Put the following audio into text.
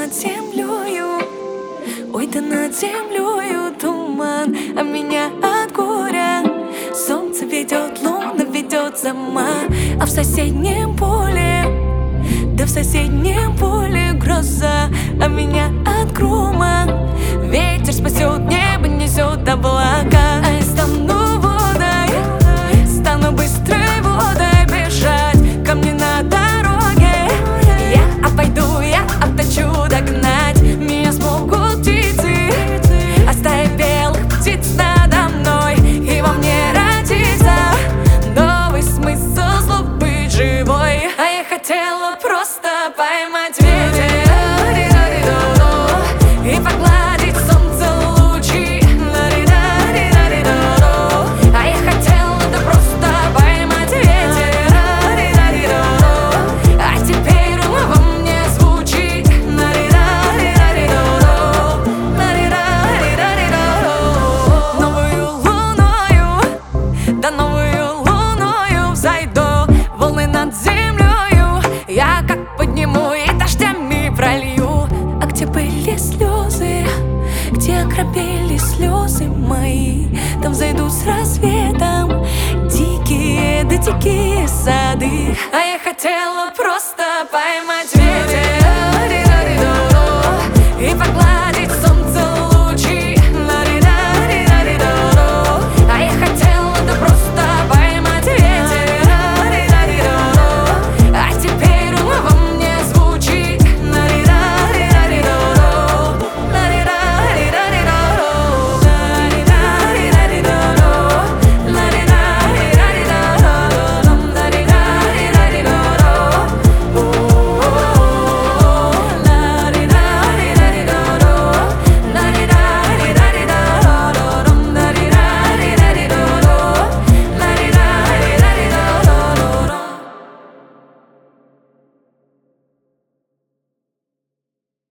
над землею, ой, да над землею туман, а меня от горя солнце ведет, луна ведет сама. А в соседнем поле, да в соседнем поле гроза, а меня от грома ветер спасет, небо несет облака. А я стану водой, стану быстрой водой бежать ко мне на дороге. Я обойду, я обточу, догнать меня смогут птицы, оставив белых птиц надо мной, и во мне родится новый смысл слов быть живой. А я хотела просто поймать ветер и погладить солнце лучи. А я хотела да просто поймать ветер, а теперь во мне звучит новую луною, да новую луною взойду, волны над землею я как подниму и дождями пролью. А где были слезы, где окропели слезы мои, там зайдут с рассветом дикие, да дикие сады. А я хотела просто поймать